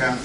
章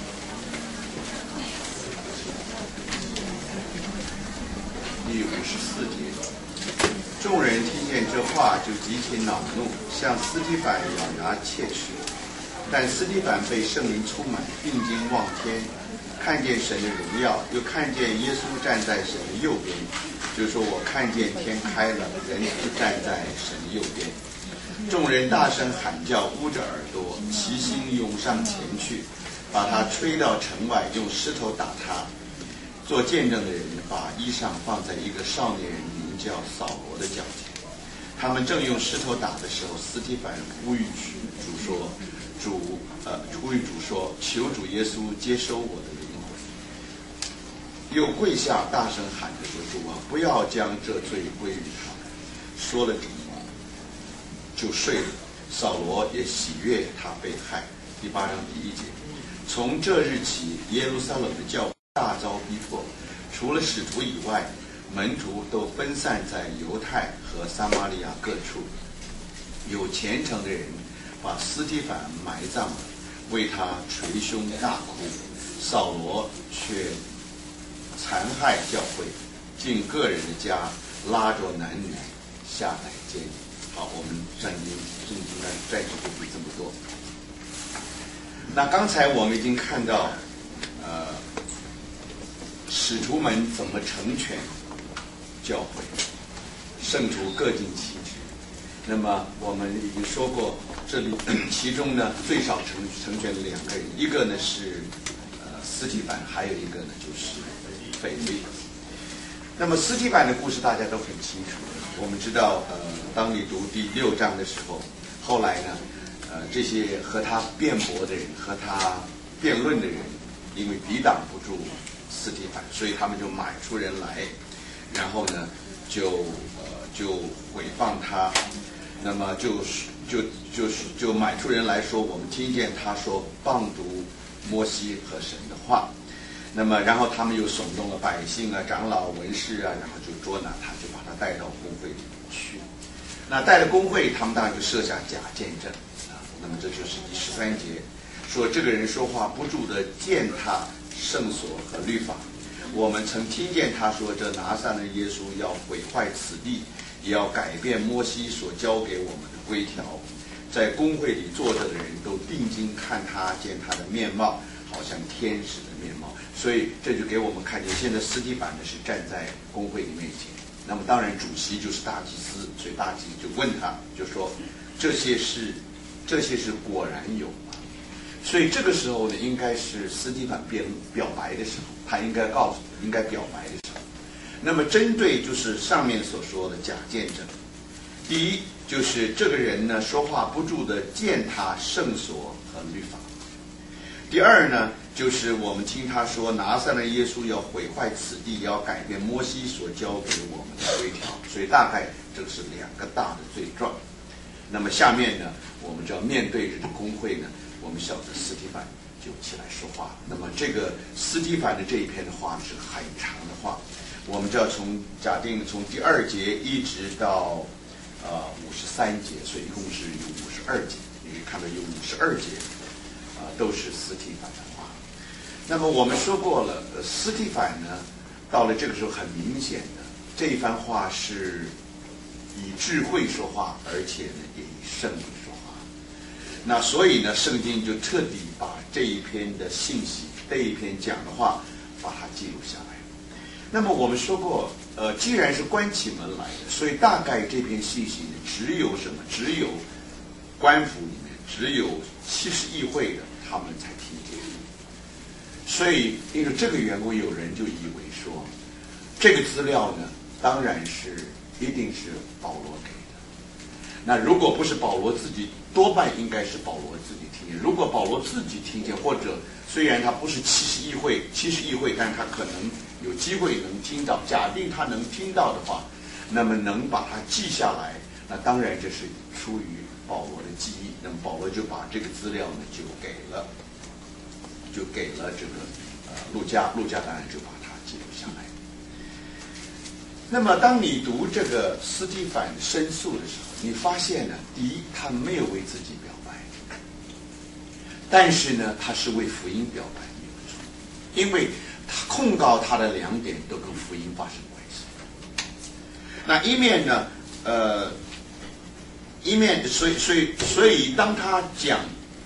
第54节，众人听见这话就极其恼怒，向司提反咬牙切齿。但司提反被圣灵充满，定睛望天，看见神的荣耀，又看见耶稣站在神的右边，就是说我看见天开了，人就站在神的右边。众人大声喊叫，捂着耳朵，齐心涌上前去，把他吹到城外，用石头打他。做见证的人把衣裳放在一个少年人名叫扫罗的脚前。他们正用石头打的时候，司提反呼吁主说：“呼吁主说，求主耶稣接收我的灵魂。”又跪下大声喊着说：“主啊，不要将这罪归于他们。”说了就睡了。扫罗也喜悦他被害。第8章第1节，从这日起，耶路撒冷的教会大遭逼迫，除了使徒以外，门徒都分散在犹太和撒玛利亚各处。有虔诚的人把司提反埋葬了，为他捶胸大哭。扫罗却残害教会，进个人的家，拉着男女下来监狱。好，我们圣经呢暂时就不这么多。那刚才我们已经看到，使徒们怎么成全教会，圣徒各尽其职。那么我们已经说过，这里其中呢最少成全了2个人，一个呢是司提反，还有一个呢就是腓力。那么司提反的故事大家都很清楚。我们知道，当你读第6章的时候，后来呢，这些和他辩驳的人、和他辩论的人，因为抵挡不住司提反，所以他们就买出人来，然后呢，就毁谤他。那么就买出人来说，我们听见他说谤读摩西和神的话。那么然后他们又耸动了百姓啊、长老、文士啊，然后就捉拿他，就把他带到公会里去。那带了公会，他们当然就设下假见证啊。那么这就是第13节，说这个人说话不住地践踏圣所和律法。我们曾听见他说，这拿撒勒耶稣要毁坏此地，也要改变摩西所交给我们的规条。在公会里坐着的人都定睛看他，见他的面貌好像天使的面貌。所以这就给我们看见，现在司提反呢是站在公会里面前。那么当然主席就是大祭司，所以大祭司就问他，就说这些事果然有吗？所以这个时候呢，应该是司提反表白的时候，他应该表白的时候。那么针对就是上面所说的假见证，第一就是这个人呢说话不住地践踏圣所和律法。第二呢，就是我们听他说拿撒勒耶稣要毁坏此地，要改变摩西所交给我们的规条。所以大概这是2个大的罪状。那么下面呢，我们就要面对这个公会呢，我们晓得司提反就起来说话。那么这个司提反的这一篇的话是很长的话，我们就要假定从第2节一直到53节，所以一共是有52节。你可以看到有52节都是司提反的话。那么我们说过了，司提反呢，到了这个时候很明显的，这一番话是以智慧说话，而且呢也以圣灵说话。那所以呢，圣经就彻底把这一篇的信息，这一篇讲的话，把它记录下来。那么我们说过，既然是关起门来的，所以大概这篇信息呢，只有什么？只有官府里面，只有70议会的他们才听见。所以因为这个缘故，有人就以为说，这个资料呢，当然一定是保罗给的。那如果不是保罗自己，多半应该是保罗自己听见。如果保罗自己听见，或者虽然他不是70议会，但是他可能有机会能听到。假定他能听到的话，那么能把它记下来，那当然这是出于保罗的记忆。那么保罗就把这个资料呢就给了这个路加当然就把它记录下来。那么当你读这个司提反申诉的时候，你发现呢，第一，他没有为自己表白， 但是呢，他是为福音表白，因为他控告他的2点都跟福音发生关系。那一面呢，所以当他讲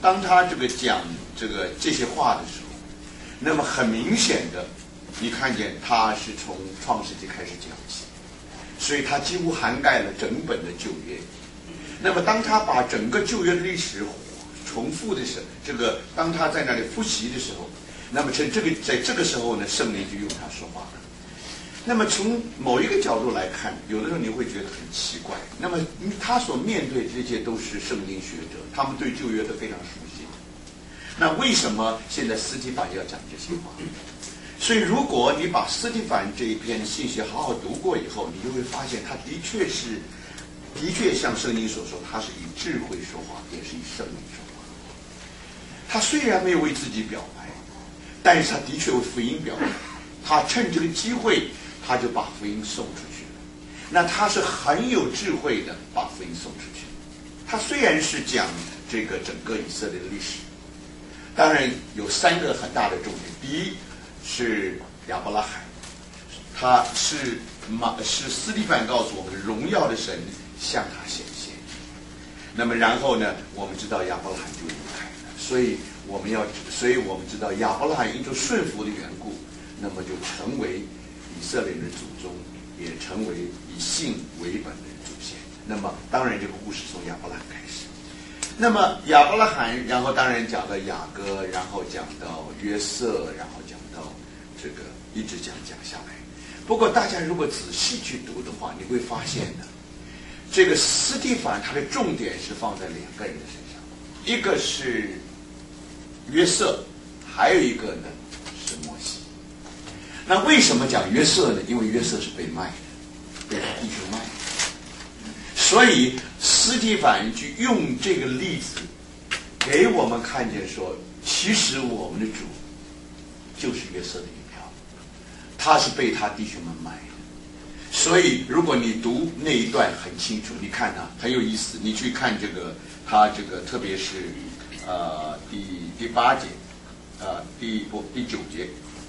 这些话的时候，那么很明显的，你看见他是从创世纪开始讲起，所以他几乎涵盖了整本的旧约。那么当他把整个旧约的历史重复的时候，当他在那里复习的时候，那么在这个时候呢，圣灵就用他说话了。那么从某一个角度来看，有的时候你会觉得很奇怪。那么他所面对这些都是圣经学者，他们对旧约都非常熟悉。那为什么现在司提反要讲这些话？所以如果你把司提反这一篇信息好好读过以后，你就会发现他的确像圣经所说，他是以智慧说话，也是以圣灵说话。他虽然没有为自己表白，但是他的确为福音表白。他趁这个机会，他就把福音送出去了。那他是很有智慧的把福音送出去。他虽然是讲这个整个以色列的历史，当然有3个很大的重点。第一是亚伯拉罕，他是司提反告诉我们，荣耀的神向他显现。那么然后呢，我们知道亚伯拉罕就离开了，所以我们知道亚伯拉罕因着顺服的缘故，那么就成为以色列人的祖宗，也成为以信为本的祖先。那么当然这个故事从亚伯拉罕开始。那么亚伯拉罕，然后当然讲到雅各，然后讲到约瑟，然后讲到这个一直讲下来。不过大家如果仔细去读的话，你会发现呢，这个司提反他的重点是放在2个人的身上，一个是约瑟，还有一个呢是摩西。那为什么讲约瑟呢？因为约瑟是被卖的，被他弟兄卖的。所以司提反就用这个例子给我们看见说，其实我们的主就是约瑟的一票，他是被他弟兄们卖的。所以如果你读那一段很清楚，你看啊，很有意思。你去看他特别是第8节，第9节。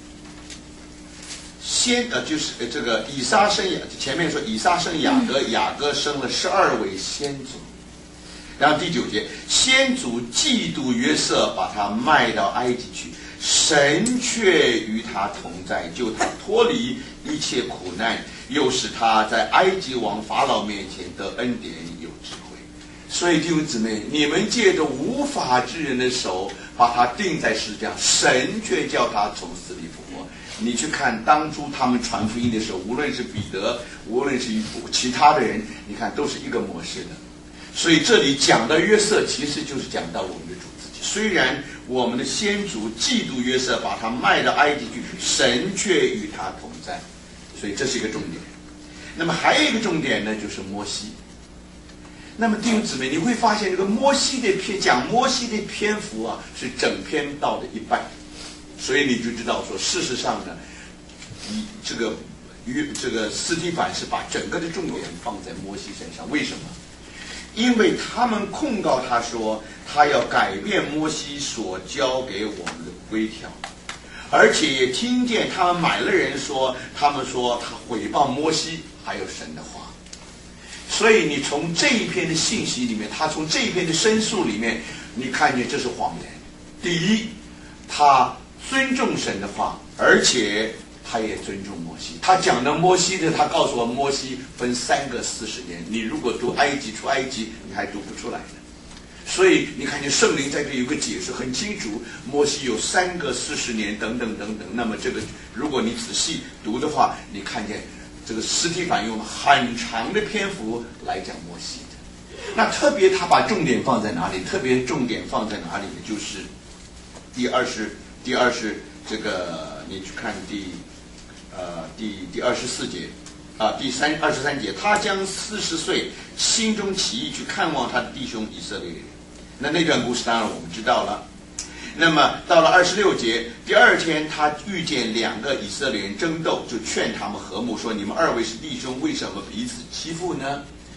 就是这个以撒生前面说以撒生雅各，雅各生了12位先祖。然后第9节，先祖嫉妒约瑟，把他卖到埃及去，神却与他同在，救他脱离一切苦难，又使他在埃及王法老面前得恩典，有智慧。所以弟兄姊妹，你们借着无法之人的手把他钉在十字架，神却叫他从死里复活。你去看当初他们传福音的时候，无论是彼得，无论是其他的人，你看都是一个模式的。所以这里讲的约瑟，其实就是讲到我们的主自己。虽然我们的先祖嫉妒约瑟，把他卖到埃及去，神却与他同在。所以这是一个重点。那么还有一个重点呢，就是摩西。那么弟兄姊妹，你会发现这个讲摩西的篇幅啊，是整篇道的一半。所以你就知道说，事实上呢，这个司提反是把整个的重点放在摩西身上。为什么？因为他们控告他说，他要改变摩西所交给我们的规条，而且也听见他们买了人说，他们说他毁谤摩西还有神的话。所以你从这一篇的信息里面，他从这一篇的申诉里面，你看见这是谎言。第一，他尊重神的话，而且他也尊重摩西。他讲的摩西的，他告诉我摩西分3个40年。你如果读埃及出埃及，你还读不出来的。所以你看见圣灵在这有个解释很清楚，摩西有3个40年等等等等。那么这个如果你仔细读的话，你看见这个司提反用很长的篇幅来讲摩西的。那特别他把重点放在哪里？特别重点放在哪里呢？就是第20这个你去看第24节第23节，他将40岁心中起意去看望他的弟兄以色列人。那段故事当然我们知道了。那么到了26节，第2天他遇见2个以色列人争斗，就劝他们和睦，说：你们2位是弟兄，为什么彼此欺负呢？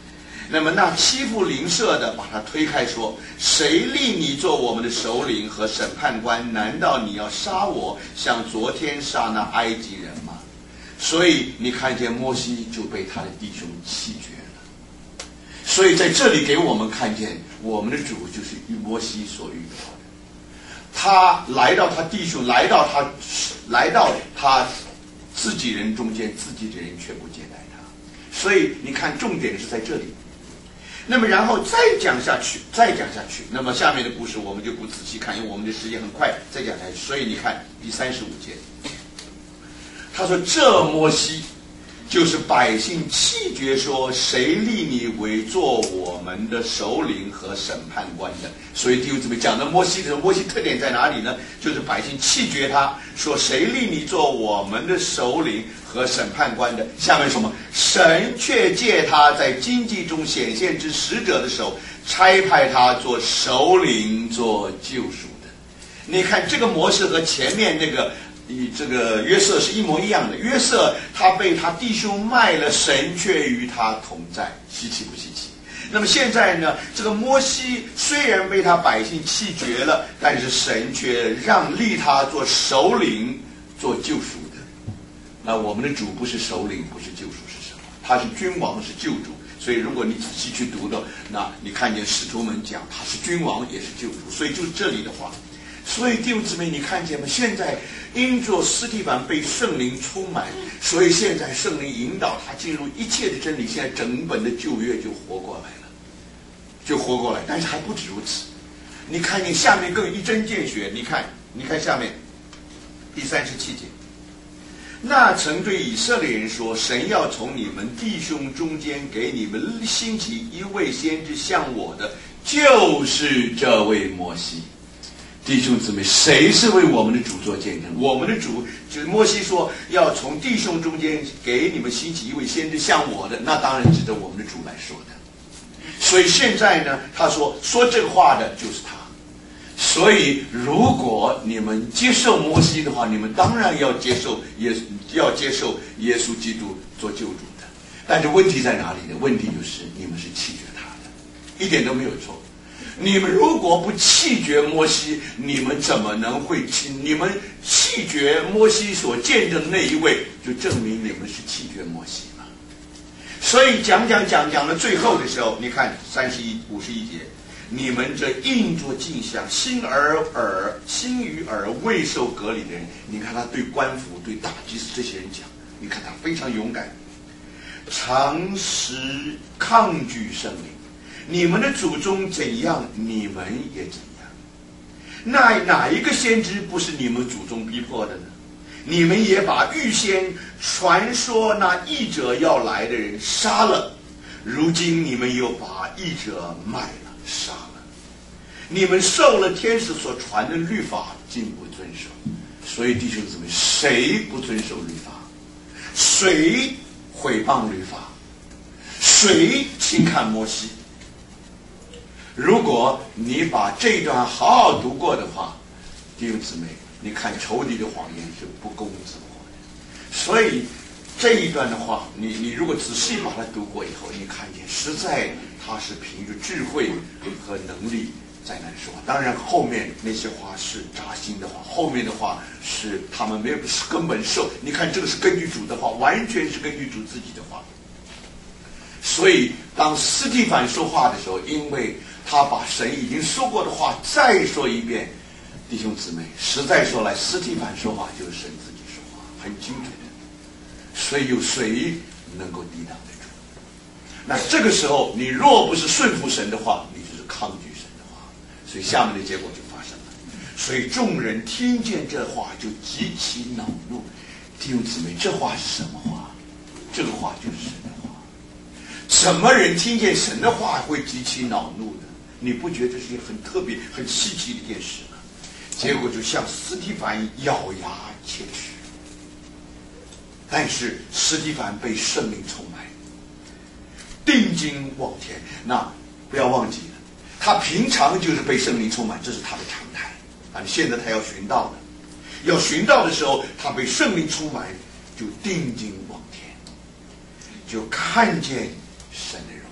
那么那欺负邻舍的把他推开说：谁立你做我们的首领和审判官？难道你要杀我，像昨天杀那埃及人吗？所以你看见摩西就被他的弟兄弃绝了。所以在这里给我们看见，我们的主就是摩西所遇到的。他来到他弟兄，来到他自己人中间，自己的人却不接待他。所以你看，重点是在这里。那么然后再讲下去，那么下面的故事我们就不仔细看，因为我们的时间很快，再讲下去。所以你看第35节，他说：这摩西就是百姓弃绝说，谁立你为做我们的首领和审判官的？所以弟兄姊妹讲到摩西的时候，摩西特点在哪里呢？就是百姓弃绝他，说谁立你做我们的首领和审判官的？下面什么？神却借他在荆棘中显现之使者的手，差派他做首领，做救赎的。你看这个模式和前面那个这个约瑟是一模一样的。约瑟他被他弟兄卖了，神却与他同在，稀奇不稀奇？那么现在呢，这个摩西虽然被他百姓弃绝了，但是神却立他做首领，做救赎的。那我们的主不是首领，不是救赎，是什么？他是君王，是救主。所以如果你仔细去读的，那你看见使徒们讲他是君王，也是救主。所以就是这里的话，所以弟兄姊妹，你看见吗？现在因着司提反被圣灵充满，所以现在圣灵引导他进入一切的真理，现在整本的旧约就活过来了，但是还不止如此。你看见下面更一针见血，你看下面第37节，那曾对以色列人说：神要从你们弟兄中间给你们兴起一位先知像我的，就是这位摩西。弟兄姊妹，谁是为我们的主做见证？我们的主就是摩西说要从弟兄中间给你们兴起一位先知像我的，那当然指着我们的主来说的。所以现在呢，他说这个话的就是他。所以如果你们接受摩西的话，你们当然要接受耶稣基督做救主的。但是问题在哪里呢？问题就是你们是弃绝他的，一点都没有错。你们如果不弃绝摩西，你们怎么能会你们弃绝摩西所见证的那一位，就证明你们是弃绝摩西嘛。所以讲到最后的时候，你看51节，你们这应作镜像，心与耳未受隔离的人，你看他对官府、对大祭司这些人讲，你看他非常勇敢，常时抗拒圣灵。你们的祖宗怎样，你们也怎样。哪一个先知不是你们祖宗逼迫的呢？你们也把预先传说那义者要来的人杀了，如今你们又把义者卖了，杀了。你们受了天使所传的律法，竟不遵守。所以弟兄姊妹，谁不遵守律法？谁毁谤律法？谁轻看摩西？如果你把这一段好好读过的话，弟兄姊妹，你看仇敌的谎言是不攻自破的。所以这一段的话，你如果仔细把它读过以后，你看见实在他是凭着智慧和能力在那里说话。当然后面那些话是扎心的话，后面的话是他们没有根本受。你看这个是根据主的话，完全是根据主自己的话。所以当司提反说话的时候，因为他把神已经说过的话再说一遍，弟兄姊妹，实在说来，司提反说话就是神自己说话，很精准的。所以有谁能够抵挡得住？那这个时候你若不是顺服神的话，你就是抗拒神的话，所以下面的结果就发生了。所以众人听见这话就极其恼怒。弟兄姊妹，这话是什么话？这个话就是神的话。什么人听见神的话会极其恼怒呢？你不觉得这是一个很特别、很稀奇的一件事吗？结果就像司提反咬牙切齿。但是司提反被圣灵充满，定睛望天。那不要忘记了，他平常就是被圣灵充满，这是他的常态啊。现在他要寻道了，要寻道的时候，他被圣灵充满，就定睛望天，就看见神的荣耀。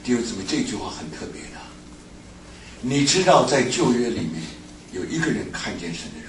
弟兄姊妹，这句话很特别的。你知道在旧约里面有一个人看见神的荣